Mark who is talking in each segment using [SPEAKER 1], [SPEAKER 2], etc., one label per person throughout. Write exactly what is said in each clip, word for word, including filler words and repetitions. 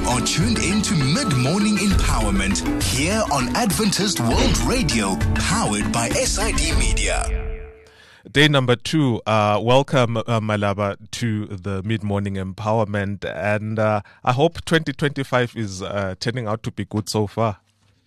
[SPEAKER 1] are tuned in to Mid-Morning Empowerment here on Adventist World Radio, powered by S I D Media.
[SPEAKER 2] Day number two. Uh, welcome, uh, Malaba, to the Mid-Morning Empowerment. And uh, I hope twenty twenty-five is uh, turning out to be good so far.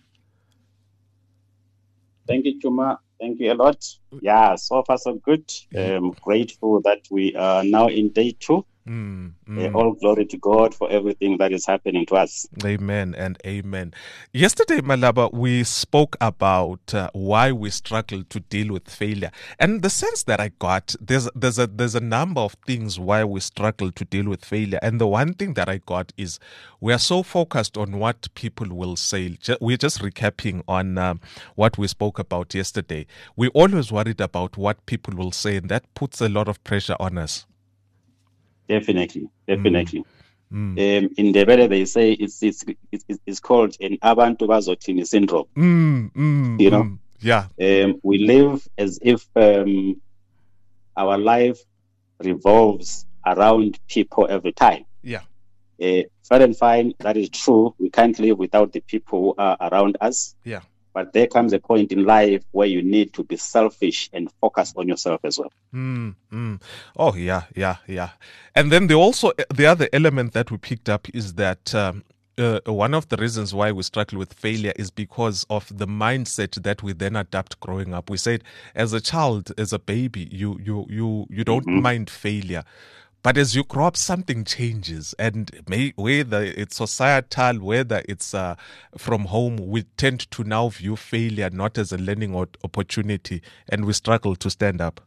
[SPEAKER 3] Thank you, Chuma. Thank you a lot. Yeah, so far so good. Um, grateful that we are now in day two.
[SPEAKER 2] Mm, mm.
[SPEAKER 3] Uh, all glory to God for everything that is happening to us.
[SPEAKER 2] Amen and amen. Yesterday, Malaba, we spoke about uh, why we struggle to deal with failure. And the sense that I got, there's there's a there's a number of things why we struggle to deal with failure. And the one thing that I got is we are so focused on what people will say. We're just recapping on um, what we spoke about yesterday. We're always worried about what people will say, and that puts a lot of pressure on us.
[SPEAKER 3] Definitely, definitely.
[SPEAKER 2] Mm.
[SPEAKER 3] Um, in the way they say it's it's it's, it's called an abantu bazothini syndrome.
[SPEAKER 2] Mm, mm,
[SPEAKER 3] you know,
[SPEAKER 2] mm, yeah.
[SPEAKER 3] Um, we live as if um, our life revolves around people every time.
[SPEAKER 2] Yeah.
[SPEAKER 3] Uh, fair and fine, that is true. We can't live without the people who are around us.
[SPEAKER 2] Yeah.
[SPEAKER 3] But there comes a point in life where you need to be selfish and focus on yourself as well.
[SPEAKER 2] Mm, mm. Oh, yeah, yeah, yeah. And then the also the other element that we picked up is that um, uh, one of the reasons why we struggle with failure is because of the mindset that we then adapt growing up. We said as a child, as a baby, you you you you don't
[SPEAKER 3] Mm-hmm.
[SPEAKER 2] mind failure. But as you grow up, something changes, and may, whether it's societal, whether it's uh, from home, we tend to now view failure not as a learning or opportunity, and we struggle to stand up.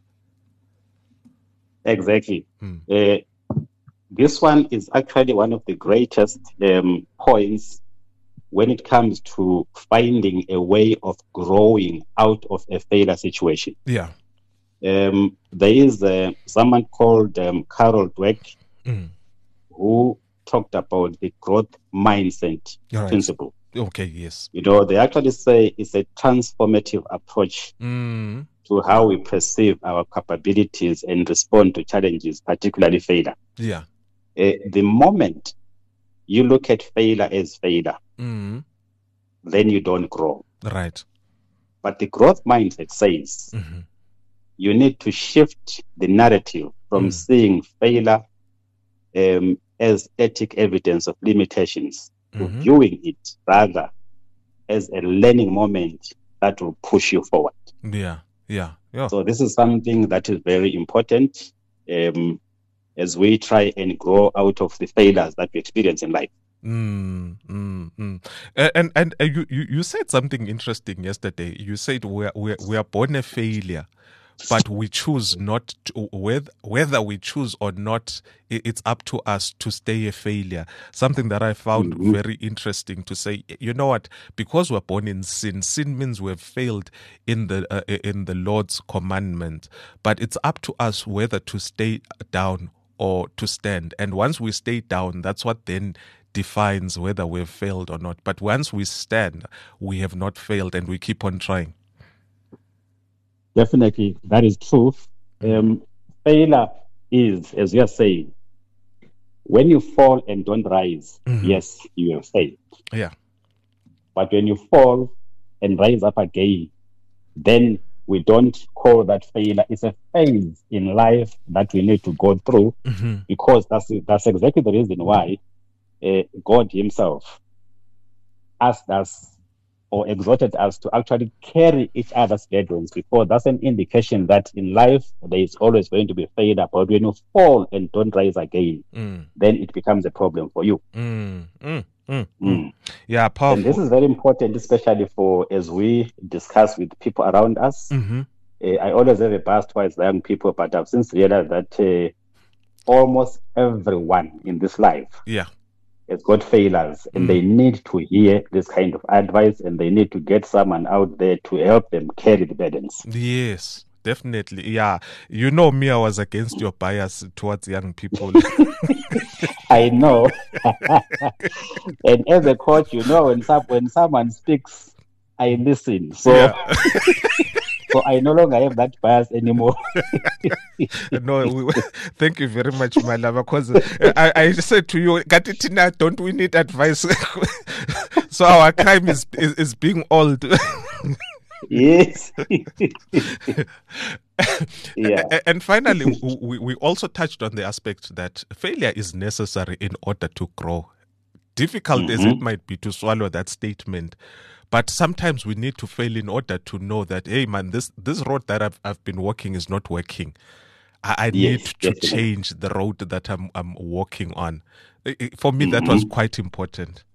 [SPEAKER 3] Exactly.
[SPEAKER 2] Mm.
[SPEAKER 3] Uh, this one is actually one of the greatest um, points when it comes to finding a way of growing out of a failure situation.
[SPEAKER 2] Yeah.
[SPEAKER 3] Um, there is uh, someone called um, Carol Dweck
[SPEAKER 2] Mm.
[SPEAKER 3] who talked about the growth mindset
[SPEAKER 2] Right.
[SPEAKER 3] principle.
[SPEAKER 2] Okay, yes.
[SPEAKER 3] You know, they actually say it's a transformative approach
[SPEAKER 2] Mm.
[SPEAKER 3] to how we perceive our capabilities and respond to challenges, particularly failure.
[SPEAKER 2] Yeah.
[SPEAKER 3] Uh, the moment you look at failure as failure,
[SPEAKER 2] Mm.
[SPEAKER 3] then you don't grow.
[SPEAKER 2] Right.
[SPEAKER 3] But the growth mindset says
[SPEAKER 2] Mm-hmm.
[SPEAKER 3] you need to shift the narrative from
[SPEAKER 2] Mm.
[SPEAKER 3] seeing failure um, as static evidence of limitations to
[SPEAKER 2] Mhm.
[SPEAKER 3] viewing it rather as a learning moment that will push you forward.
[SPEAKER 2] Yeah. Yeah. Yeah.
[SPEAKER 3] So this is something that is very important um, as we try and grow out of the failures that we experience in life.
[SPEAKER 2] Mm, mm, mm. Uh, And and uh, you, you you said something interesting yesterday. You said we are, we are, we are born a failure, but we choose not to, whether whether we choose or not. i- It's up to us to stay a failure. Something that I found
[SPEAKER 3] Mhm.
[SPEAKER 2] very interesting to say. You know what? Because we're born in sin, sin means we've failed in the uh, in the Lord's commandment. But it's up to us whether to stay down or to stand. And once we stay down, that's what then defines whether we've failed or not. But once we stand, we have not failed, and we keep on trying.
[SPEAKER 3] Definitely, that is true. Um, failure is, as you are saying, when you fall and don't rise,
[SPEAKER 2] Mhm.
[SPEAKER 3] yes, you have failed.
[SPEAKER 2] Yeah.
[SPEAKER 3] But when you fall and rise up again, then we don't call that failure. It's a phase in life that we need to go through,
[SPEAKER 2] hmm
[SPEAKER 3] because that's that's exactly the reason why uh, God Himself asked us or exhorted us to actually carry each other's burdens, because that's an indication that in life there is always going to be failure. But when you fall and don't rise again,
[SPEAKER 2] Mm,
[SPEAKER 3] then it becomes a problem for you.
[SPEAKER 2] mm, mm, mm, mm.
[SPEAKER 3] Mm.
[SPEAKER 2] Yeah,
[SPEAKER 3] And this
[SPEAKER 2] powerful.
[SPEAKER 3] is very important, especially for as we discuss with people around us.
[SPEAKER 2] hmm
[SPEAKER 3] Uh, I always have a bias towards young people, but I've since realized that uh, almost everyone in this life
[SPEAKER 2] Yeah.
[SPEAKER 3] has got failures, and
[SPEAKER 2] Mm.
[SPEAKER 3] they need to hear this kind of advice, and they need to get someone out there to help them carry the burdens.
[SPEAKER 2] Yes, definitely. Yeah. You know me, I was against your bias towards young people.
[SPEAKER 3] I know. And as a coach, you know, when some when someone speaks, I listen. So
[SPEAKER 2] Yeah.
[SPEAKER 3] So I no longer have that bias anymore.
[SPEAKER 2] No, we, thank you very much, my lover. Because I, I said to you, Gatitina, don't we need advice? So our crime is, is, is being old.
[SPEAKER 3] Yes. Yeah.
[SPEAKER 2] And finally, we, we also touched on the aspect that failure is necessary in order to grow. Difficult
[SPEAKER 3] Mm-hmm.
[SPEAKER 2] as it might be to swallow that statement, but sometimes we need to fail in order to know that, hey man, this this road that I've I've been walking is not working. I, I
[SPEAKER 3] Yes,
[SPEAKER 2] need to
[SPEAKER 3] definitely.
[SPEAKER 2] change the road that I'm I'm walking on. I- I- For me, that
[SPEAKER 3] Mm-hmm.
[SPEAKER 2] was quite important.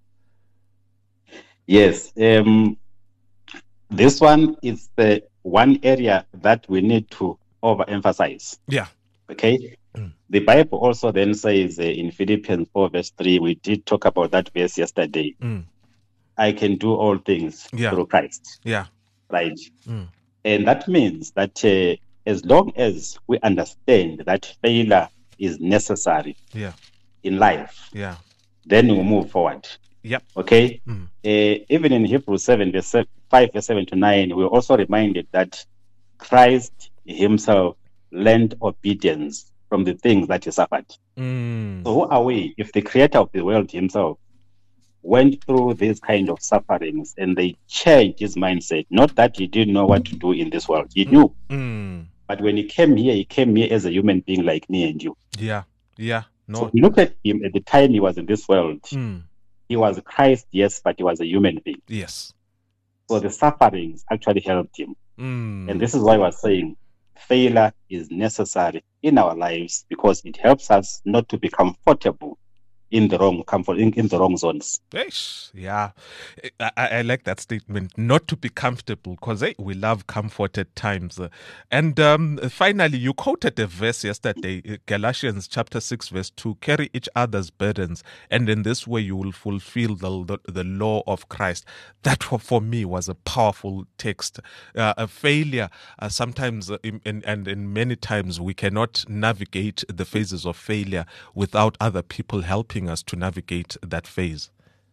[SPEAKER 3] Yes. Um, this one is the one area that we need to overemphasize.
[SPEAKER 2] Yeah.
[SPEAKER 3] Okay.
[SPEAKER 2] Mm.
[SPEAKER 3] The Bible also then says uh, in Philippians four, verse three, we did talk about that verse yesterday.
[SPEAKER 2] Mm.
[SPEAKER 3] I can do all things
[SPEAKER 2] Yeah.
[SPEAKER 3] through Christ.
[SPEAKER 2] Yeah.
[SPEAKER 3] Right.
[SPEAKER 2] Mm.
[SPEAKER 3] And that means that uh, as long as we understand that failure is necessary
[SPEAKER 2] Yeah.
[SPEAKER 3] in life,
[SPEAKER 2] Yeah.
[SPEAKER 3] then we move forward.
[SPEAKER 2] Yep.
[SPEAKER 3] Okay.
[SPEAKER 2] Mm.
[SPEAKER 3] Uh, even in Hebrews seven, verse five, verse seven to nine, we're also reminded that Christ himself learned obedience from the things that he suffered.
[SPEAKER 2] Mm.
[SPEAKER 3] So who are we if the creator of the world himself went through these kind of sufferings and they changed his mindset? Not that he didn't know what to do in this world. He knew.
[SPEAKER 2] Mm.
[SPEAKER 3] But when he came here, he came here as a human being like me and you.
[SPEAKER 2] Yeah. Yeah.
[SPEAKER 3] So
[SPEAKER 2] No.
[SPEAKER 3] if you look at him at the time he was in this world,
[SPEAKER 2] Mm.
[SPEAKER 3] he was Christ, yes, but he was a human being.
[SPEAKER 2] Yes.
[SPEAKER 3] So the sufferings actually helped him.
[SPEAKER 2] Mm.
[SPEAKER 3] And this is why we're saying failure is necessary in our lives because it helps us not to be comfortable in the wrong comfort in, in the wrong zones.
[SPEAKER 2] Eish, yeah, I, I I like that statement. Not to be comfortable, because hey, we love comfort at times. Uh, And um, finally, you quoted a verse yesterday, uh, Galatians chapter six, verse two. Carry each other's burdens, and in this way you will fulfill the the, the law of Christ. That for, for me was a powerful text. Uh, a failure uh, sometimes, uh, in, in, and in many times, we cannot navigate the phases of failure without other people helping us to navigate that phase.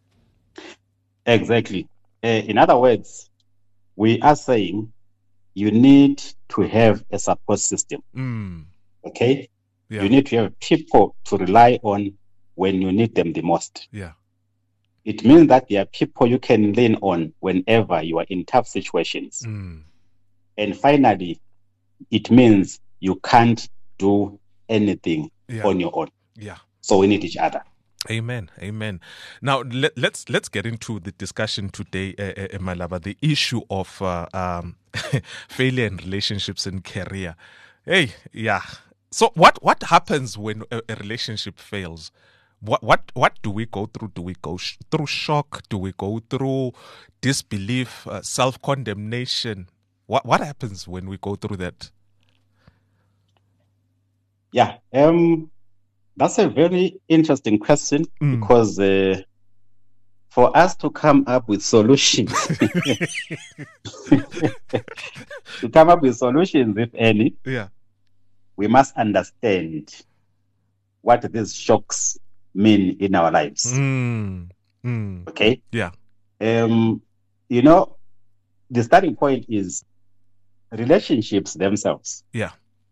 [SPEAKER 3] Exactly. Uh, in other words, we are saying you need to have a support system.
[SPEAKER 2] Mm,
[SPEAKER 3] Okay?
[SPEAKER 2] yeah,
[SPEAKER 3] You need to have people to rely on when you need them the most.
[SPEAKER 2] yeah,
[SPEAKER 3] It means that there are people you can lean on whenever you are in tough situations.
[SPEAKER 2] mm,
[SPEAKER 3] And finally, it means you can't do anything
[SPEAKER 2] yeah,
[SPEAKER 3] on your own.
[SPEAKER 2] yeah.
[SPEAKER 3] So we need each other.
[SPEAKER 2] Amen. Amen. Now let, let's let's get into the discussion today, uh, uh, Malaba, the issue of uh, um, failure in relationships and career. Hey, yeah. So what what happens when a, a relationship fails? What what what do we go through? Do we go sh- through shock? Do we go through disbelief, uh, self condemnation? What what happens when we go through that?
[SPEAKER 3] Yeah. Um, that's a very interesting question
[SPEAKER 2] Mm.
[SPEAKER 3] because uh, for us to come up with solutions, to come up with solutions, if any,
[SPEAKER 2] Yeah.
[SPEAKER 3] we must understand what these shocks mean in our lives.
[SPEAKER 2] Mm. Mm.
[SPEAKER 3] Okay.
[SPEAKER 2] Yeah.
[SPEAKER 3] Um, you know, the starting point is relationships themselves
[SPEAKER 2] Yeah.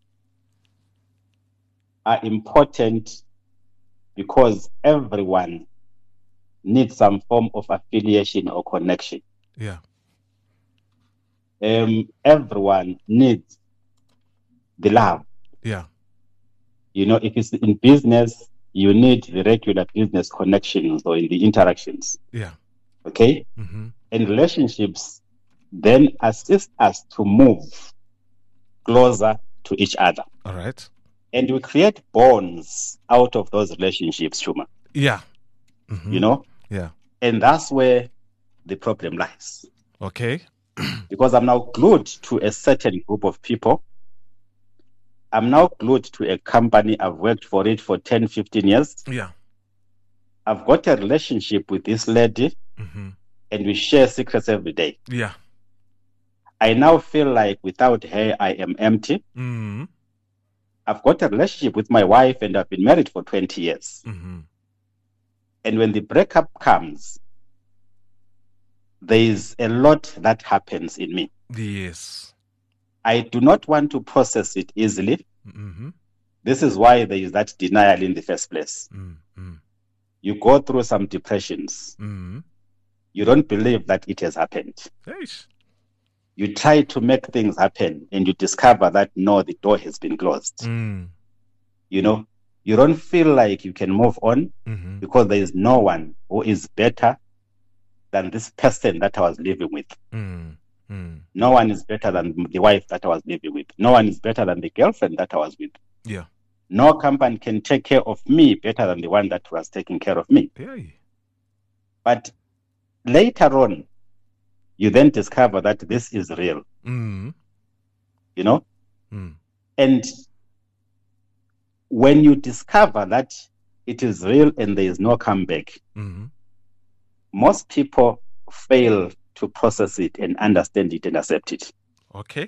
[SPEAKER 3] are important because everyone needs some form of affiliation or connection.
[SPEAKER 2] Yeah.
[SPEAKER 3] Um, everyone needs the love.
[SPEAKER 2] Yeah.
[SPEAKER 3] You know, if it's in business, you need the regular business connections or in the interactions.
[SPEAKER 2] Yeah.
[SPEAKER 3] Okay?
[SPEAKER 2] Mm-hmm.
[SPEAKER 3] And relationships then assist us to move closer to each other.
[SPEAKER 2] All right.
[SPEAKER 3] And we create bonds out of those relationships, Shuma.
[SPEAKER 2] Yeah. Mm-hmm.
[SPEAKER 3] You know?
[SPEAKER 2] Yeah.
[SPEAKER 3] And that's where the problem lies.
[SPEAKER 2] Okay.
[SPEAKER 3] Because I'm now glued to a certain group of people. I'm now glued to a company. I've worked for it for ten, fifteen years.
[SPEAKER 2] Yeah.
[SPEAKER 3] I've got a relationship with this lady,
[SPEAKER 2] Mm-hmm.
[SPEAKER 3] and we share secrets every day.
[SPEAKER 2] Yeah.
[SPEAKER 3] I now feel like without her, I am empty.
[SPEAKER 2] Mm-hmm.
[SPEAKER 3] I've got a relationship with my wife, and I've been married for twenty years.
[SPEAKER 2] Mm-hmm.
[SPEAKER 3] And when the breakup comes, there is a lot that happens in me.
[SPEAKER 2] Yes.
[SPEAKER 3] I do not want to process it easily.
[SPEAKER 2] Mm-hmm.
[SPEAKER 3] This is why there is that denial in the first place.
[SPEAKER 2] Mm-hmm.
[SPEAKER 3] You go through some depressions.
[SPEAKER 2] Mm-hmm.
[SPEAKER 3] You don't believe that it has happened.
[SPEAKER 2] Eish.
[SPEAKER 3] You try to make things happen and you discover that no, the door has been closed.
[SPEAKER 2] Mm.
[SPEAKER 3] You know, you don't feel like you can move on
[SPEAKER 2] Mm-hmm.
[SPEAKER 3] because there is no one who is better than this person that I was living with.
[SPEAKER 2] Mm. Mm.
[SPEAKER 3] No one is better than the wife that I was living with. No one is better than the girlfriend that I was with.
[SPEAKER 2] Yeah.
[SPEAKER 3] No company can take care of me better than the one that was taking care of me.
[SPEAKER 2] Yeah.
[SPEAKER 3] But later on, you then discover that this is real.
[SPEAKER 2] Mm.
[SPEAKER 3] You know?
[SPEAKER 2] Mm.
[SPEAKER 3] And when you discover that it is real and there is no comeback,
[SPEAKER 2] Mm-hmm.
[SPEAKER 3] most people fail to process it and understand it and accept it.
[SPEAKER 2] Okay.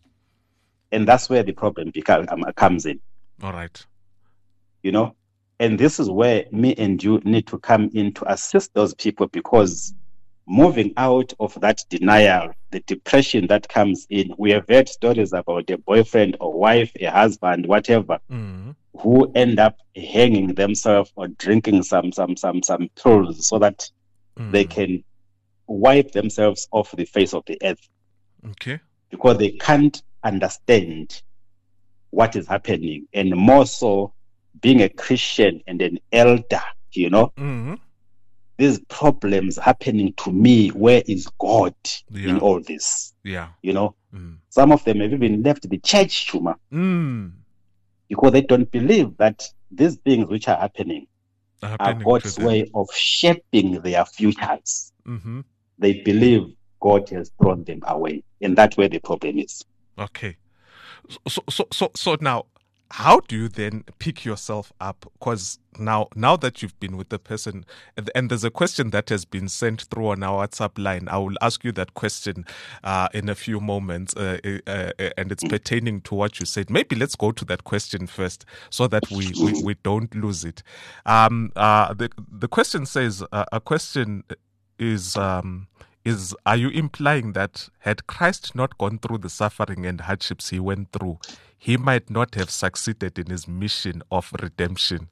[SPEAKER 3] And that's where the problem become, um, comes in.
[SPEAKER 2] All right.
[SPEAKER 3] You know? And this is where me and you need to come in to assist those people, because moving out of that denial, the depression that comes in, we have heard stories about a boyfriend or wife, a husband, whatever,
[SPEAKER 2] Mm-hmm.
[SPEAKER 3] who end up hanging themselves or drinking some some some some pills so that
[SPEAKER 2] Mm.
[SPEAKER 3] they can wipe themselves off the face of the earth,
[SPEAKER 2] Okay.
[SPEAKER 3] because they can't understand what is happening. And more so, being a Christian and an elder, you know,
[SPEAKER 2] Mm-hmm.
[SPEAKER 3] these problems happening to me, where is God
[SPEAKER 2] Yeah.
[SPEAKER 3] in all this?
[SPEAKER 2] Yeah.
[SPEAKER 3] You know,
[SPEAKER 2] Mm.
[SPEAKER 3] some of them have even left the church, Chuma,
[SPEAKER 2] Mm.
[SPEAKER 3] because they don't believe that these things which are happening are
[SPEAKER 2] Happening
[SPEAKER 3] God's
[SPEAKER 2] to them.
[SPEAKER 3] way of shaping their futures.
[SPEAKER 2] Mm-hmm.
[SPEAKER 3] They believe God has thrown them away, and that's where the problem is.
[SPEAKER 2] Okay. So, so, so, so now, how do you then pick yourself up? Because now, now that you've been with the person, and, and there's a question that has been sent through on our WhatsApp line. I will ask you that question uh, in a few moments, uh, uh, uh, and it's pertaining to what you said. Maybe let's go to that question first, so that we we, we don't lose it. Um, uh, the the question says uh, a question is. Um, Is are you implying that had Christ not gone through the suffering and hardships he went through, he might not have succeeded in his mission of redemption?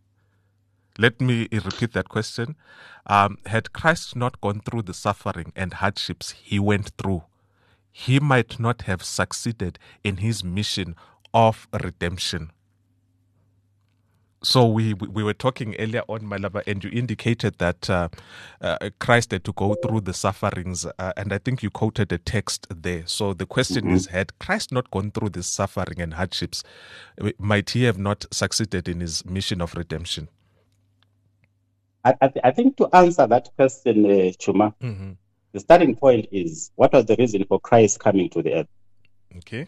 [SPEAKER 2] Let me repeat that question. Um, had Christ not gone through the suffering and hardships he went through, he might not have succeeded in his mission of redemption. So we we were talking earlier on, Malaba, and you indicated that uh, uh, Christ had to go through the sufferings, uh, and I think you quoted a text there. So the question
[SPEAKER 3] Mhm.
[SPEAKER 2] is, had Christ not gone through this suffering and hardships, might he have not succeeded in his mission of redemption?
[SPEAKER 3] I, I, th- I think to answer that question, uh, Chuma,
[SPEAKER 2] Mm-hmm.
[SPEAKER 3] the starting point is, what was the reason for Christ coming to the earth?
[SPEAKER 2] Okay.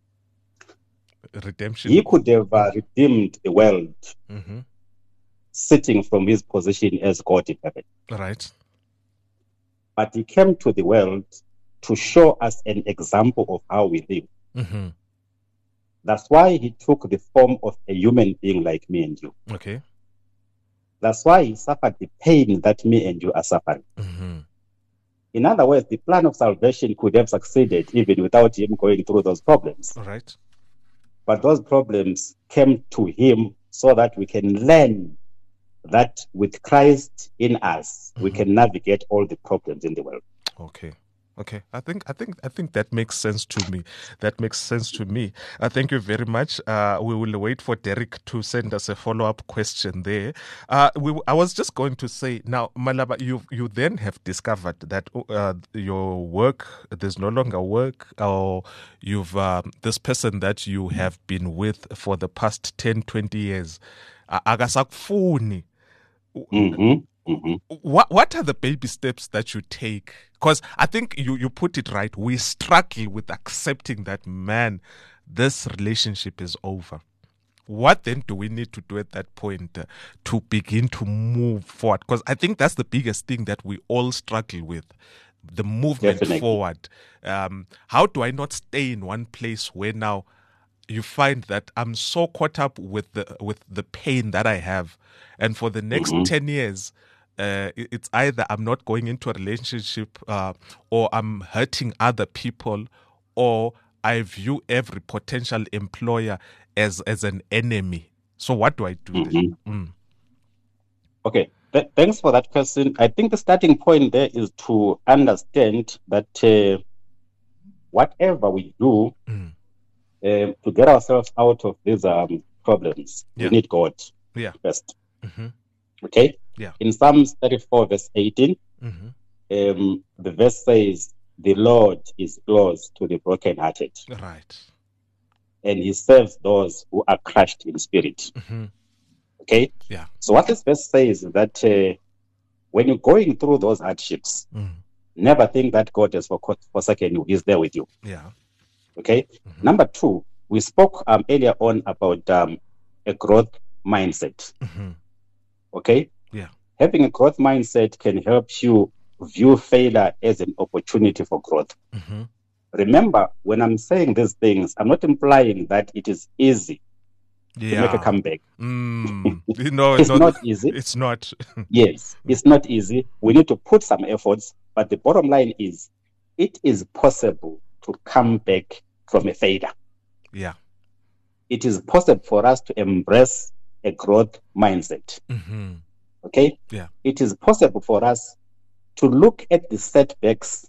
[SPEAKER 2] Redemption.
[SPEAKER 3] He could have uh, redeemed the world
[SPEAKER 2] Mm-hmm.
[SPEAKER 3] sitting from his position as God in heaven.
[SPEAKER 2] Right.
[SPEAKER 3] But he came to the world to show us an example of how we live.
[SPEAKER 2] Mm-hmm.
[SPEAKER 3] That's why he took the form of a human being like me and you.
[SPEAKER 2] Okay.
[SPEAKER 3] That's why he suffered the pain that me and you are suffering.
[SPEAKER 2] Mm-hmm.
[SPEAKER 3] In other words, the plan of salvation could have succeeded even without him going through those problems.
[SPEAKER 2] All right.
[SPEAKER 3] But those problems came to him so that we can learn that with Christ in us, we
[SPEAKER 2] Mhm.
[SPEAKER 3] can navigate all the problems in the world.
[SPEAKER 2] Okay. Okay. I think I think I think that makes sense to me. That makes sense to me. Uh, thank you very much. Uh, we will wait for Derek to send us a follow-up question there. Uh, we, I was just going to say now, Malaba, you you then have discovered that uh, your work, there's no longer work, or you've um, this person that you have been with for the past ten, twenty years, uh, akasakufuni.
[SPEAKER 3] Mm-hmm. Mm-hmm.
[SPEAKER 2] What what are the baby steps that you take? Because I think you, you put it right. We struggle with accepting that, man, this relationship is over. What then do we need to do at that point uh, to begin to move forward? Because I think that's the biggest thing that we all struggle with, the movement
[SPEAKER 3] Definitely.
[SPEAKER 2] forward. Um, how do I not stay in one place where now you find that I'm so caught up with the with the pain that I have, and for the next
[SPEAKER 3] Mhm.
[SPEAKER 2] ten years, uh, it- it's either I'm not going into a relationship, uh, or I'm hurting other people, or I view every potential employer as as an enemy. So what do I do
[SPEAKER 3] Mhm.
[SPEAKER 2] then? Mm.
[SPEAKER 3] Okay, Th- thanks for that question. I think the starting point there is to understand that uh, whatever we do
[SPEAKER 2] Mm.
[SPEAKER 3] uh, to get ourselves out of these um, problems,
[SPEAKER 2] Yeah.
[SPEAKER 3] we need God
[SPEAKER 2] Yeah.
[SPEAKER 3] first.
[SPEAKER 2] Mm-hmm.
[SPEAKER 3] Okay?
[SPEAKER 2] Yeah.
[SPEAKER 3] In Psalms thirty-four, verse eighteen,
[SPEAKER 2] Mm-hmm.
[SPEAKER 3] um, the verse says, "The Lord is close to the brokenhearted,
[SPEAKER 2] Right.
[SPEAKER 3] and he saves those who are crushed in spirit."
[SPEAKER 2] Mm-hmm.
[SPEAKER 3] Okay?
[SPEAKER 2] Yeah.
[SPEAKER 3] So what this verse says is that uh, when you're going through those hardships,
[SPEAKER 2] Mm.
[SPEAKER 3] never think that God has forco- forsaken you. He's there with you.
[SPEAKER 2] Yeah.
[SPEAKER 3] Okay?
[SPEAKER 2] Mhm.
[SPEAKER 3] Number two, we spoke um, earlier on about um, a growth mindset.
[SPEAKER 2] Mm-hmm.
[SPEAKER 3] Okay?
[SPEAKER 2] Yeah.
[SPEAKER 3] Having a growth mindset can help you view failure as an opportunity for growth.
[SPEAKER 2] Mm-hmm.
[SPEAKER 3] Remember, when I'm saying these things, I'm not implying that it is easy to make a
[SPEAKER 2] Yeah.
[SPEAKER 3] comeback.
[SPEAKER 2] Mm. You know,
[SPEAKER 3] It's
[SPEAKER 2] no,
[SPEAKER 3] not easy.
[SPEAKER 2] it's not.
[SPEAKER 3] Yes, it's not easy. We need to put some efforts, but the bottom line is it is possible to come back from a failure.
[SPEAKER 2] Yeah.
[SPEAKER 3] It is possible for us to embrace a growth mindset.
[SPEAKER 2] Mm-hmm.
[SPEAKER 3] Okay?
[SPEAKER 2] Yeah.
[SPEAKER 3] It is possible for us to look at the setbacks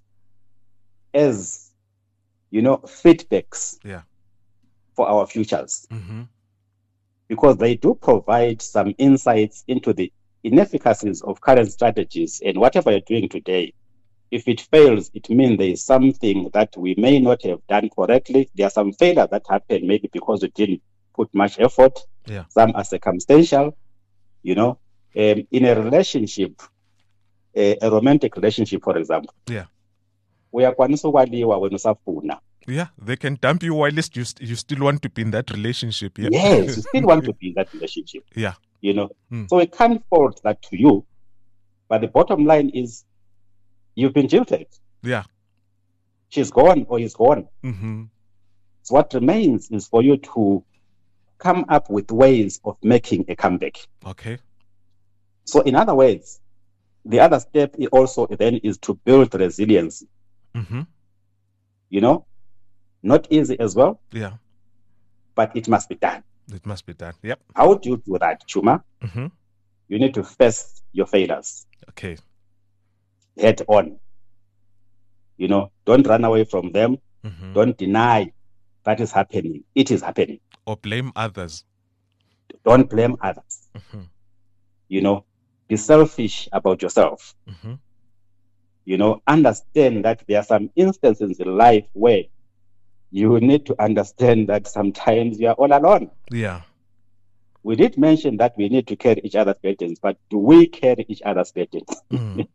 [SPEAKER 3] as, you know, feedbacks
[SPEAKER 2] Yeah.
[SPEAKER 3] for our futures,
[SPEAKER 2] Mm-hmm.
[SPEAKER 3] because they do provide some insights into the inefficacies of current strategies. And whatever you're doing today, if it fails, it means there is something that we may not have done correctly. There are some failures that happen maybe because we didn't put much effort.
[SPEAKER 2] Yeah.
[SPEAKER 3] Some are circumstantial, you know. Um, in a relationship, a, a romantic relationship, for example,
[SPEAKER 2] Yeah.
[SPEAKER 3] uyakwanisa ukwaliwa wena usafuna.
[SPEAKER 2] Yeah. They can dump you while least you, st- you still want to be in that relationship. Yeah.
[SPEAKER 3] Yes, you still want to be in that relationship,
[SPEAKER 2] Yeah.
[SPEAKER 3] you know.
[SPEAKER 2] Mm.
[SPEAKER 3] So we can't fault that to you, but the bottom line is you've been jilted.
[SPEAKER 2] Yeah.
[SPEAKER 3] She's gone or he's gone.
[SPEAKER 2] Mm-hmm.
[SPEAKER 3] So what remains is for you to come up with ways of making a comeback.
[SPEAKER 2] Okay.
[SPEAKER 3] So in other words, the other step i- also then is to build resilience.
[SPEAKER 2] Mm-hmm.
[SPEAKER 3] You know, not easy as well,
[SPEAKER 2] Yeah.
[SPEAKER 3] but it must be done.
[SPEAKER 2] It must be done. Yep.
[SPEAKER 3] How do you do that, Chuma?
[SPEAKER 2] Mm-hmm.
[SPEAKER 3] You need to face your failures
[SPEAKER 2] Okay.
[SPEAKER 3] head on. You know, don't run away from them.
[SPEAKER 2] Mm-hmm.
[SPEAKER 3] Don't deny that is happening. It is happening.
[SPEAKER 2] Or blame others.
[SPEAKER 3] Don't blame others.
[SPEAKER 2] Mm-hmm.
[SPEAKER 3] You know, be selfish about yourself.
[SPEAKER 2] Mm-hmm.
[SPEAKER 3] You know, understand that there are some instances in life where you need to understand that sometimes you are all alone.
[SPEAKER 2] Yeah.
[SPEAKER 3] We did mention that we need to carry each other's burdens, but do we carry each other's burdens?
[SPEAKER 2] Mm.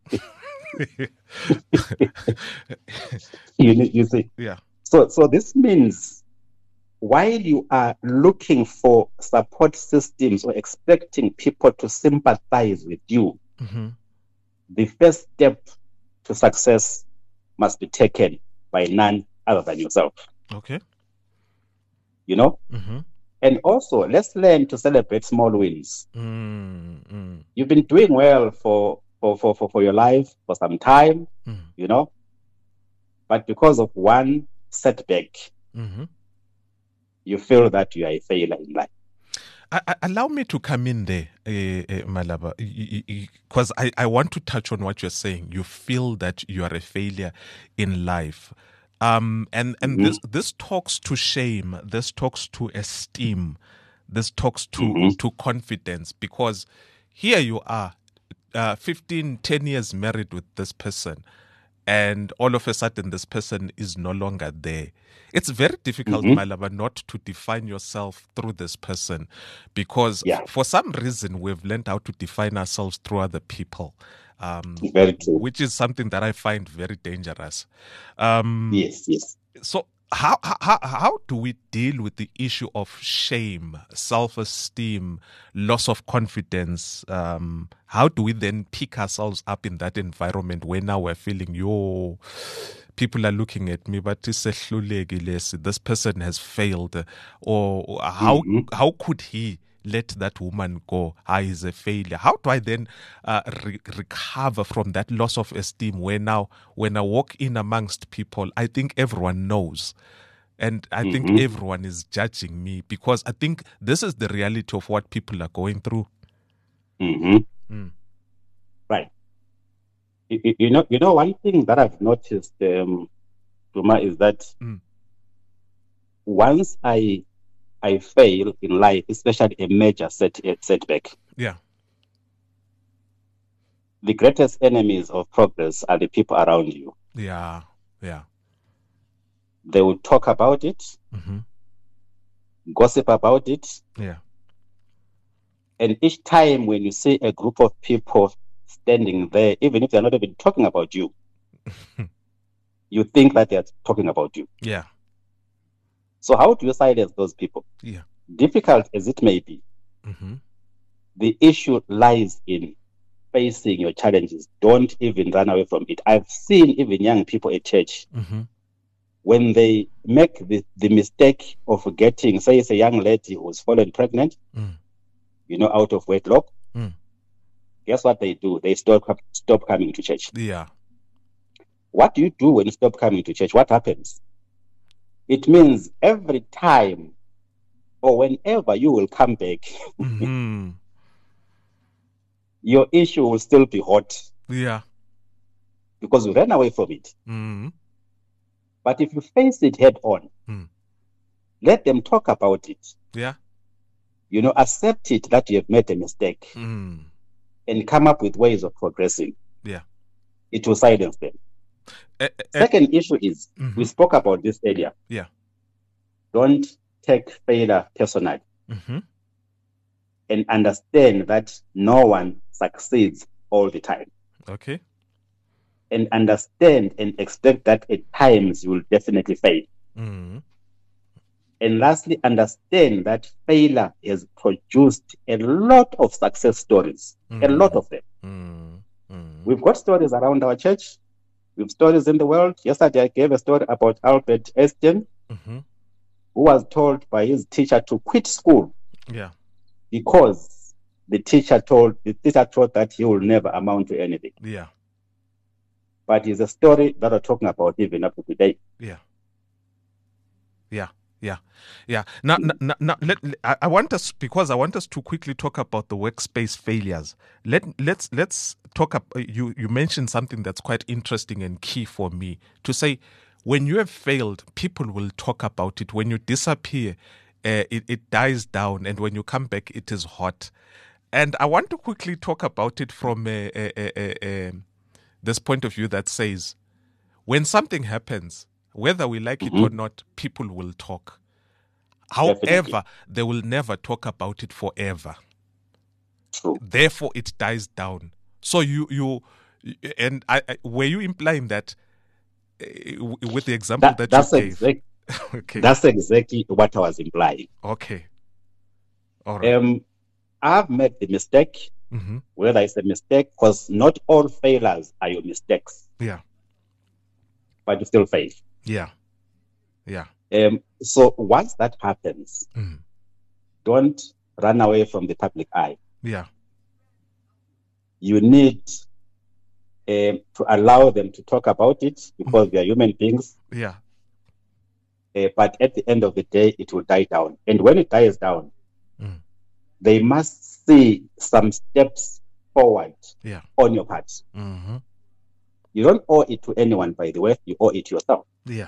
[SPEAKER 3] you, you see.
[SPEAKER 2] Yeah.
[SPEAKER 3] So, so this means while you are looking for support systems or expecting people to sympathize with you,
[SPEAKER 2] Mm-hmm.
[SPEAKER 3] the first step to success must be taken by none other than yourself.
[SPEAKER 2] Okay.
[SPEAKER 3] You know?
[SPEAKER 2] Mm-hmm.
[SPEAKER 3] And also, let's learn to celebrate small wins.
[SPEAKER 2] Mm-hmm.
[SPEAKER 3] You've been doing well for, for, for, for, for your life for some time,
[SPEAKER 2] Mm.
[SPEAKER 3] you know, but because of one setback,
[SPEAKER 2] Mm-hmm.
[SPEAKER 3] you feel that you are a failure in life.
[SPEAKER 2] I, I, allow me to come in there, uh, uh, Malaba, because I, I want to touch on what you're saying. You feel that you are a failure in life. Um, and and
[SPEAKER 3] Mhm.
[SPEAKER 2] this this talks to shame, this talks to esteem, this talks to,
[SPEAKER 3] Mhm.
[SPEAKER 2] to confidence, because here you are, uh, fifteen, ten years married with this person, and all of a sudden this person is no longer there. It's very difficult,
[SPEAKER 3] Mhm.
[SPEAKER 2] Malaba, not to define yourself through this person, because
[SPEAKER 3] Yeah.
[SPEAKER 2] f- for some reason we've learned how to define ourselves through other people, um,
[SPEAKER 3] Very true.
[SPEAKER 2] which is something that I find very dangerous. Um,
[SPEAKER 3] Yes, yes.
[SPEAKER 2] so how, how how do we deal with the issue of shame, self-esteem, loss of confidence? Um, how do we then pick ourselves up in that environment where now we're feeling, yo, people are looking at me, but it's a this person has failed, or how
[SPEAKER 3] Mhm.
[SPEAKER 2] how could he let that woman go? Ah, he's a failure. How do I then uh, re- recover from that loss of esteem where now when I walk in amongst people, I think everyone knows. And I
[SPEAKER 3] Mhm.
[SPEAKER 2] think everyone is judging me because I think this is the reality of what people are going through.
[SPEAKER 3] hmm
[SPEAKER 2] Mm.
[SPEAKER 3] Right. You, you- you know, you know, one thing that I've noticed, um, Duma, is that
[SPEAKER 2] Mm.
[SPEAKER 3] once I I fail in life, especially a major set, a setback,
[SPEAKER 2] Yeah.
[SPEAKER 3] the greatest enemies of progress are the people around you.
[SPEAKER 2] Yeah. Yeah.
[SPEAKER 3] They will talk about it,
[SPEAKER 2] hmm
[SPEAKER 3] gossip about it,
[SPEAKER 2] Yeah.
[SPEAKER 3] and each time when you see a group of people standing there, even if they're not even talking about you, you think that they're talking about you.
[SPEAKER 2] Yeah.
[SPEAKER 3] So how do you silence those people?
[SPEAKER 2] Yeah.
[SPEAKER 3] Difficult as it may be,
[SPEAKER 2] hmm
[SPEAKER 3] the issue lies in facing your challenges. Don't even run away from it. I've seen even young people at church,
[SPEAKER 2] hmm
[SPEAKER 3] when they make the, the mistake of getting, say it's a young lady who's fallen pregnant,
[SPEAKER 2] Mm.
[SPEAKER 3] you know, out of wedlock,
[SPEAKER 2] Mm.
[SPEAKER 3] guess what they do? They stop, stop coming to church.
[SPEAKER 2] Yeah.
[SPEAKER 3] What do you do when you stop coming to church? What happens? It means every time or whenever you will come back,
[SPEAKER 2] hmm
[SPEAKER 3] your issue will still be hot
[SPEAKER 2] Yeah.
[SPEAKER 3] because you ran away from it.
[SPEAKER 2] hmm
[SPEAKER 3] But if you face it head on,
[SPEAKER 2] Mm.
[SPEAKER 3] let them talk about it.
[SPEAKER 2] Yeah.
[SPEAKER 3] You know, accept it that you have made a mistake
[SPEAKER 2] Mm.
[SPEAKER 3] and come up with ways of progressing.
[SPEAKER 2] Yeah.
[SPEAKER 3] It will silence them.
[SPEAKER 2] Eh, eh, eh,
[SPEAKER 3] Second issue is,
[SPEAKER 2] Mhm.
[SPEAKER 3] we spoke about this earlier.
[SPEAKER 2] Yeah.
[SPEAKER 3] Don't take failure personally
[SPEAKER 2] hmm
[SPEAKER 3] and understand that no one succeeds all the time.
[SPEAKER 2] Okay.
[SPEAKER 3] And understand and expect that at times you will definitely fail.
[SPEAKER 2] Mm.
[SPEAKER 3] And lastly, understand that failure has produced a lot of success stories, a
[SPEAKER 2] Mm.
[SPEAKER 3] lot of them.
[SPEAKER 2] Mm. Mm.
[SPEAKER 3] We've got stories around our church. We've stories in the world. Yesterday, I gave a story about Albert Einstein,
[SPEAKER 2] hmm
[SPEAKER 3] who was told by his teacher to quit school
[SPEAKER 2] Yeah.
[SPEAKER 3] because the teacher told the teacher thought that he will never amount to anything.
[SPEAKER 2] Yeah.
[SPEAKER 3] But it's a story that we're talking about even up to today.
[SPEAKER 2] Yeah. Yeah. Yeah. Yeah. Now, now, now, now let, let- I I want us because I want us to quickly talk about the workspace failures. Let let's let's talk up. You you mentioned something that's quite interesting and key for me to say. When you have failed, people will talk about it. When you disappear, uh, it, it dies down, and when you come back, it is hot. And I want to quickly talk about it from a, a, a, a, a, this point of view that says, when something happens, whether we like it
[SPEAKER 3] Mhm.
[SPEAKER 2] or not, people will talk.
[SPEAKER 3] Definitely.
[SPEAKER 2] However, they will never talk about it forever.
[SPEAKER 3] True.
[SPEAKER 2] Therefore, it dies down. So you you and I, I were you implying that uh, w- with the example
[SPEAKER 3] That,
[SPEAKER 2] that,
[SPEAKER 3] that's,
[SPEAKER 2] you gave?
[SPEAKER 3] exact,
[SPEAKER 2] okay.
[SPEAKER 3] that's exactly what I was implying.
[SPEAKER 2] okay. All right.
[SPEAKER 3] Um, I've made the mistake,
[SPEAKER 2] mm-hmm.
[SPEAKER 3] whether it's a mistake, because not all failures are your mistakes,
[SPEAKER 2] Yeah.
[SPEAKER 3] but you still fail.
[SPEAKER 2] Yeah. Yeah.
[SPEAKER 3] Um, so once that happens,
[SPEAKER 2] Mm.
[SPEAKER 3] don't run away from the public eye.
[SPEAKER 2] Yeah.
[SPEAKER 3] You need um, to allow them to talk about it because they are human beings.
[SPEAKER 2] Yeah.
[SPEAKER 3] Uh, but at the end of the day, it will die down. And when it dies down,
[SPEAKER 2] Mm.
[SPEAKER 3] they must see some steps forward
[SPEAKER 2] Yeah.
[SPEAKER 3] on your part.
[SPEAKER 2] Mm-hmm.
[SPEAKER 3] You don't owe it to anyone, by the way. You owe it to yourself.
[SPEAKER 2] Yeah.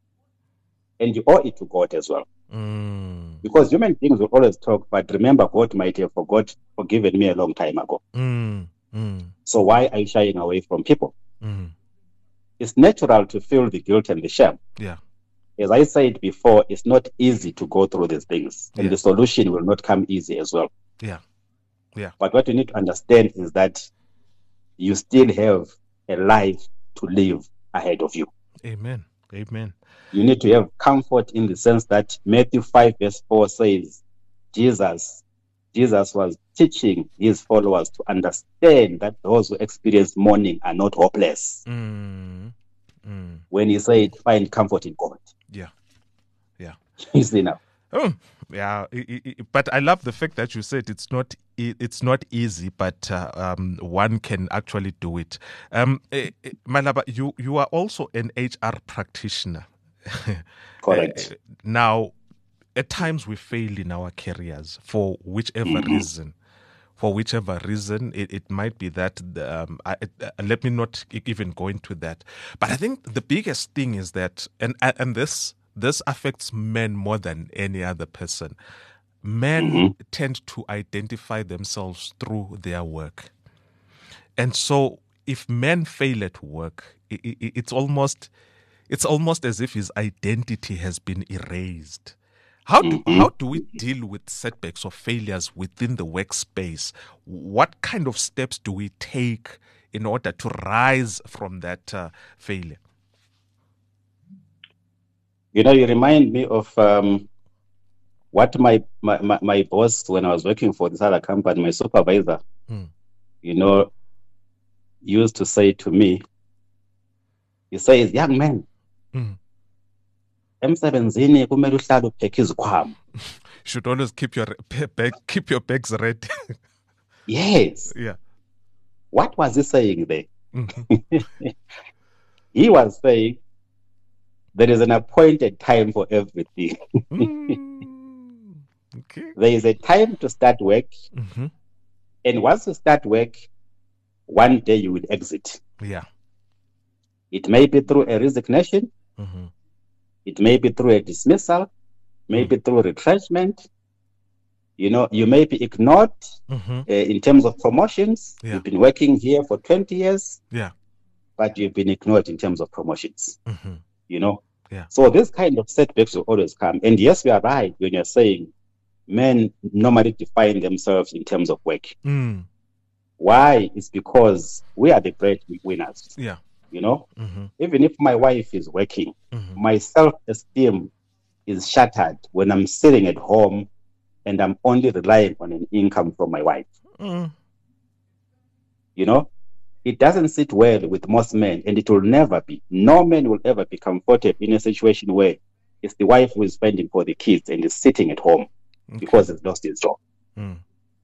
[SPEAKER 3] And you owe it to God as well.
[SPEAKER 2] Mm.
[SPEAKER 3] Because human beings will always talk, but remember, God might have forgot, forgiven me a long time ago.
[SPEAKER 2] Mm. Mm.
[SPEAKER 3] So why are you shying away from people?
[SPEAKER 2] Mm.
[SPEAKER 3] It's natural to feel the guilt and the shame.
[SPEAKER 2] Yeah.
[SPEAKER 3] As I said before, it's not easy to go through these things. And
[SPEAKER 2] Yeah.
[SPEAKER 3] the solution will not come easy as well.
[SPEAKER 2] Yeah. Yeah.
[SPEAKER 3] But what you need to understand is that you still have a life to live ahead of you.
[SPEAKER 2] Amen. Amen.
[SPEAKER 3] You need to have comfort in the sense that Matthew five verse four says, Jesus, Jesus was teaching his followers to understand that those who experience mourning are not hopeless.
[SPEAKER 2] Mm. Mm.
[SPEAKER 3] When he said, find comfort in God.
[SPEAKER 2] Yeah. Yeah.
[SPEAKER 3] You see now.
[SPEAKER 2] Oh, yeah. I- I- I- but I love the fact that you said it's not i- it's not easy, but uh, um, one can actually do it. Um, eh, eh, Malaba, you you are also an H R practitioner.
[SPEAKER 3] Correct.
[SPEAKER 2] Uh, now, at times we fail in our careers for whichever
[SPEAKER 3] Mm-hmm.
[SPEAKER 2] reason. For whichever reason, it, it might be that, um, I, uh, let me not e- even go into that. But I think the biggest thing is that, and, and this, this affects men more than any other person. Men
[SPEAKER 3] Mm-hmm.
[SPEAKER 2] tend to identify themselves through their work. And so if men fail at work, it, it, it's almost it's almost as if his identity has been erased. How do
[SPEAKER 3] Mm-hmm.
[SPEAKER 2] how do we deal with setbacks or failures within the workspace? What kind of steps do we take in order to rise from that uh, failure?
[SPEAKER 3] You know, you remind me of um, what my, my, my, my boss, when I was working for this other company, my supervisor,
[SPEAKER 2] Mm.
[SPEAKER 3] you know, used to say to me, he says, young man,
[SPEAKER 2] Mm.
[SPEAKER 3] emsebenzini kumele uhlale upheke izikhwama.
[SPEAKER 2] Should always keep your pe- bag, keep your bags ready.
[SPEAKER 3] Yes.
[SPEAKER 2] Yeah.
[SPEAKER 3] What was he saying there?
[SPEAKER 2] Mhm.
[SPEAKER 3] He was saying there is an appointed time for everything.
[SPEAKER 2] Mm. Okay.
[SPEAKER 3] There is a time to start work,
[SPEAKER 2] Mhm.
[SPEAKER 3] and once you start work, one day you will exit.
[SPEAKER 2] Yeah.
[SPEAKER 3] It may be through a resignation,
[SPEAKER 2] Mhm.
[SPEAKER 3] it may be through a dismissal, maybe through retrenchment. You know, you may be ignored
[SPEAKER 2] Mhm.
[SPEAKER 3] uh, in terms of promotions.
[SPEAKER 2] Yeah.
[SPEAKER 3] You've been working here for twenty years,
[SPEAKER 2] Yeah.
[SPEAKER 3] but you've been ignored in terms of promotions.
[SPEAKER 2] Mhm.
[SPEAKER 3] You know,
[SPEAKER 2] Yeah.
[SPEAKER 3] so this kind of setbacks will always come. And yes, you are right when you're saying men normally define themselves in terms of work.
[SPEAKER 2] Mm.
[SPEAKER 3] Why? It's because we are the breadwinners.
[SPEAKER 2] Yeah.
[SPEAKER 3] You know,
[SPEAKER 2] Mhm.
[SPEAKER 3] even if my wife is working,
[SPEAKER 2] Mhm.
[SPEAKER 3] my self-esteem is shattered when I'm sitting at home and I'm only relying on an income from my wife.
[SPEAKER 2] Mm.
[SPEAKER 3] You know, it doesn't sit well with most men, and it will never be. No man will ever be comfortable in a situation where it's the wife who is spending for the kids and is sitting at home
[SPEAKER 2] Okay.
[SPEAKER 3] because he's lost his job.
[SPEAKER 2] Mm.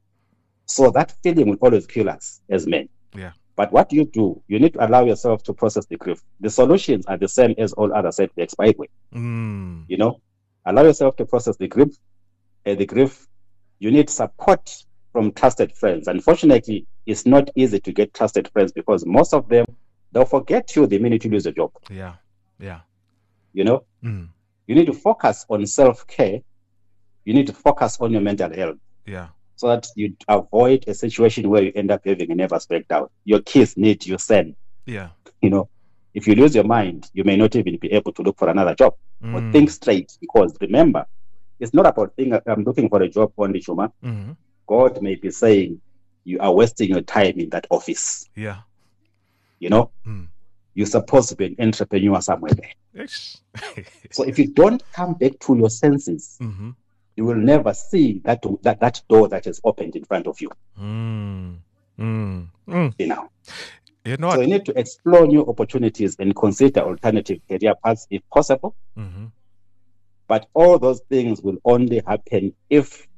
[SPEAKER 3] So that feeling will always kill us as men.
[SPEAKER 2] Yeah.
[SPEAKER 3] But what you do, you need to allow yourself to process the grief. The solutions are the same as all other setbacks, by the way.
[SPEAKER 2] Mm.
[SPEAKER 3] You know, allow yourself to process the grief. And the grief, you need support from trusted friends. Unfortunately, it's not easy to get trusted friends because most of them, they'll forget you the minute you lose a job.
[SPEAKER 2] Yeah. Yeah.
[SPEAKER 3] You know,
[SPEAKER 2] Mm.
[SPEAKER 3] you need to focus on self-care. You need to focus on your mental health
[SPEAKER 2] Yeah.
[SPEAKER 3] so that you avoid a situation where you end up having a nervous breakdown. Your kids need your son.
[SPEAKER 2] Yeah.
[SPEAKER 3] You know, if you lose your mind, you may not even be able to look for another job or
[SPEAKER 2] Mm.
[SPEAKER 3] think straight. Because remember, it's not about thinking I'm looking for a job only, Shuma.
[SPEAKER 2] Mhm.
[SPEAKER 3] God may be saying you are wasting your time in that office.
[SPEAKER 2] Yeah.
[SPEAKER 3] You know,
[SPEAKER 2] Mm.
[SPEAKER 3] you're supposed to be an entrepreneur somewhere there.
[SPEAKER 2] Ish.
[SPEAKER 3] So if you don't come back to your senses,
[SPEAKER 2] Mhm.
[SPEAKER 3] you will never see that that, that door that is opened in front of you.
[SPEAKER 2] Mm. Mm. Mm.
[SPEAKER 3] You know,
[SPEAKER 2] You know
[SPEAKER 3] so
[SPEAKER 2] what?
[SPEAKER 3] you need to explore new opportunities and consider alternative career paths if possible.
[SPEAKER 2] Mhm.
[SPEAKER 3] But all those things will only happen if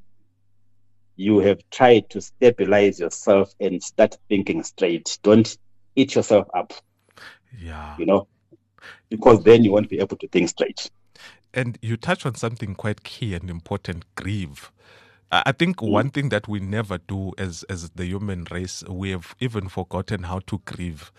[SPEAKER 3] you have tried to stabilize yourself and start thinking straight. Don't eat yourself up,
[SPEAKER 2] Yeah.
[SPEAKER 3] you know, because then you won't be able to think straight.
[SPEAKER 2] And you touch on something quite key and important, grieve. I I think
[SPEAKER 3] Mm.
[SPEAKER 2] one thing that we never do as as the human race, we have even forgotten how to grieve.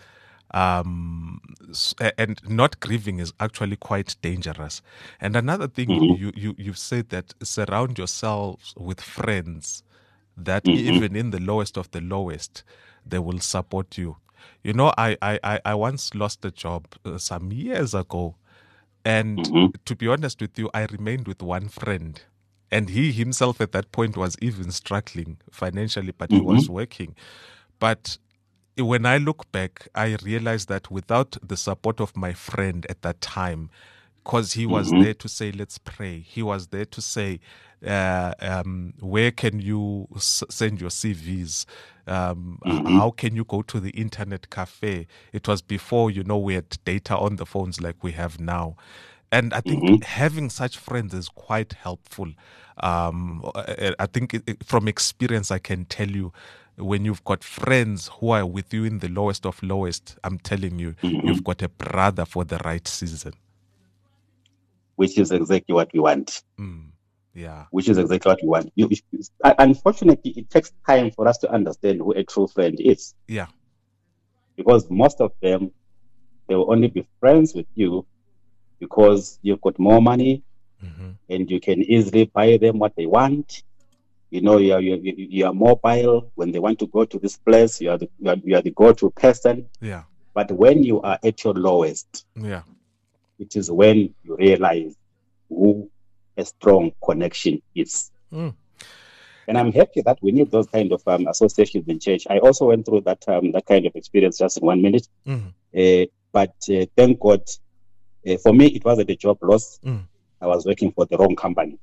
[SPEAKER 2] Um, s- a- and not grieving is actually quite dangerous. And another thing,
[SPEAKER 3] Mhm.
[SPEAKER 2] you, you, you've said that surround yourselves with friends that
[SPEAKER 3] Mhm.
[SPEAKER 2] even in the lowest of the lowest, they will support you. You know, I, I, I I once lost a job uh, some years ago. And
[SPEAKER 3] Mhm.
[SPEAKER 2] to be honest with you, I remained with one friend. And he himself at that point was even struggling financially, but he was
[SPEAKER 3] Mhm.
[SPEAKER 2] working. But when I look back, I realized that without the support of my friend at that time, because he was
[SPEAKER 3] Mhm.
[SPEAKER 2] there to say, let's pray. He was there to say, uh, um, where can you s- send your C Vs? Um, h-
[SPEAKER 3] Mhm.
[SPEAKER 2] How can you go to the internet cafe? It was before, you know, we had data on the phones like we have now. And I think
[SPEAKER 3] Mhm.
[SPEAKER 2] having such friends is quite helpful. Um, I I think it, it- from experience, I can tell you, when you've got friends who are with you in the lowest of lowest, I'm telling you,
[SPEAKER 3] Mhm.
[SPEAKER 2] you've got a brother for the right season.
[SPEAKER 3] which is exactly what we want.
[SPEAKER 2] Mm. Yeah.
[SPEAKER 3] Which is exactly what we want. You, you, unfortunately, it takes time for us to understand who a true friend is.
[SPEAKER 2] Yeah.
[SPEAKER 3] Because most of them, they will only be friends with you because you've got more money, mm-hmm. and you can easily buy them what they want. You know, you are, you, you are mobile. When they want to go to this place, you are the, you are, you are the go-to person.
[SPEAKER 2] Yeah.
[SPEAKER 3] But when you are at your lowest,
[SPEAKER 2] yeah,
[SPEAKER 3] it is when you realize who a strong connection is.
[SPEAKER 2] Mm.
[SPEAKER 3] And I'm happy that we need those kind of um, associations in church. I also went through that um, that kind of experience just in one minute.
[SPEAKER 2] Mm.
[SPEAKER 3] Uh, but uh, thank God, uh, for me, it wasn't a job loss. Mm. I was working for the wrong company.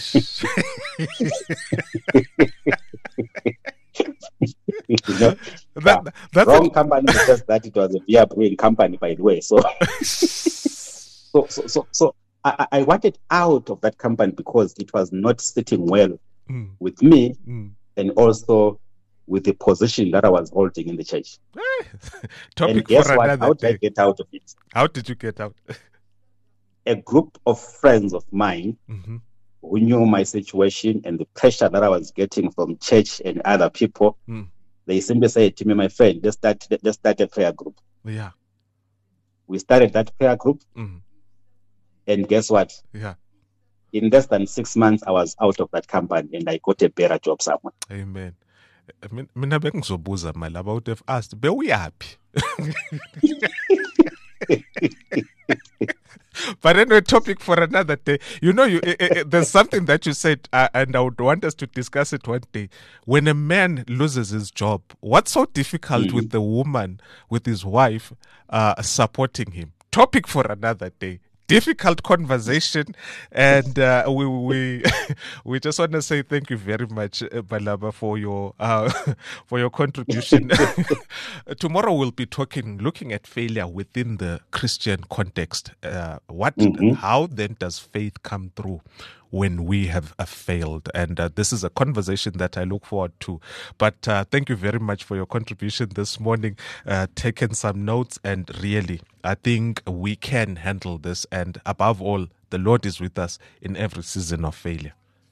[SPEAKER 3] You know, that, uh, that's wrong a... company because that it was a beer brewing company, by the way. So, so, so, so, so I, I wanted out of that company because it was not sitting well mm. with me, mm. and also with the position that I was holding in the church.
[SPEAKER 2] Topic
[SPEAKER 3] and guess
[SPEAKER 2] for
[SPEAKER 3] what?
[SPEAKER 2] another
[SPEAKER 3] How did
[SPEAKER 2] day.
[SPEAKER 3] I get out of it?
[SPEAKER 2] How did you get out?
[SPEAKER 3] A group of friends of mine mm-hmm. who knew my situation and the pressure that I was getting from church and other people. Mm. They simply said to me, my friend, let's start, let's start a prayer group.
[SPEAKER 2] Yeah.
[SPEAKER 3] We started that prayer group. Mm. And guess what?
[SPEAKER 2] Yeah.
[SPEAKER 3] In less than six months, I was out of that company and I got a better job somewhere.
[SPEAKER 2] Amen. Mina bengizobuza mali about if asked, bewuyaphi? But anyway, topic for another day. You know, you it, it, there's something that you said, uh, and I would want us to discuss it one day. When a man loses his job, what's so difficult mm-hmm. with the woman, with his wife, uh, supporting him? Topic for another day. Difficult conversation, and uh, we we we just want to say thank you very much, Balaba, for your uh, for your contribution. Tomorrow we'll be talking, looking at failure within the Christian context. Uh, what, mm-hmm. how then does faith come through when we have uh, failed? And uh, this is a conversation that I look forward to. But uh, thank you very much for your contribution this morning, uh, taking some notes, and really, I think we can handle this. And above all, the Lord is with us in every season of failure.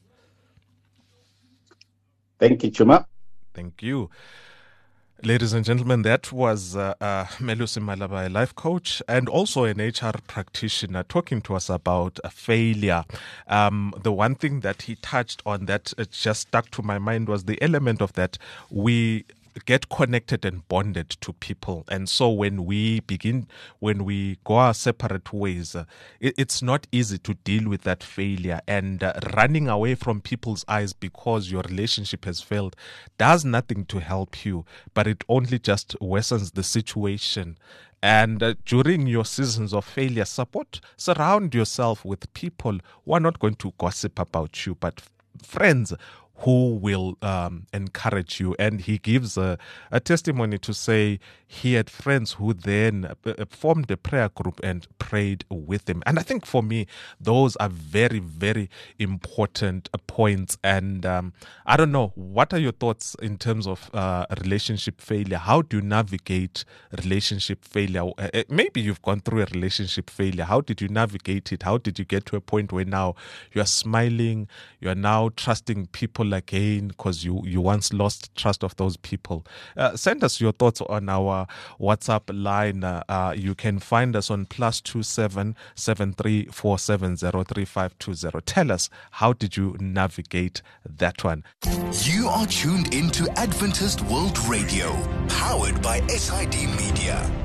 [SPEAKER 3] Thank you, Chuma.
[SPEAKER 2] Thank you. Ladies and gentlemen, that was uh, uh, Melusi Malaba, a life coach and also an H R practitioner, talking to us about uh, failure. Um, the one thing that he touched on that uh, just stuck to my mind was the element of that we get connected and bonded to people. And so when we begin, when we go our separate ways, uh, it, it's not easy to deal with that failure. And uh, running away from people's eyes because your relationship has failed does nothing to help you, but it only just worsens the situation. And uh, during your seasons of failure, support, surround yourself with people who are not going to gossip about you, but friends who will um, encourage you. And he gives a, a testimony to say he had friends who then uh, formed a prayer group and prayed with him. And I think for me, those are very, very important points. And um, I don't know, what are your thoughts in terms of uh, relationship failure? How do you navigate relationship failure? Uh, maybe you've gone through a relationship failure. How did you navigate it? How did you get to a point where now you're smiling, you're now trusting people again because you, you once lost trust of those people? Uh, send us your thoughts on our WhatsApp line. Uh, uh, you can find us on plus two seven seven three four seven zero three five two zero. Tell us, how did you navigate that one?
[SPEAKER 1] You are tuned into Adventist World Radio, powered by S I D Media.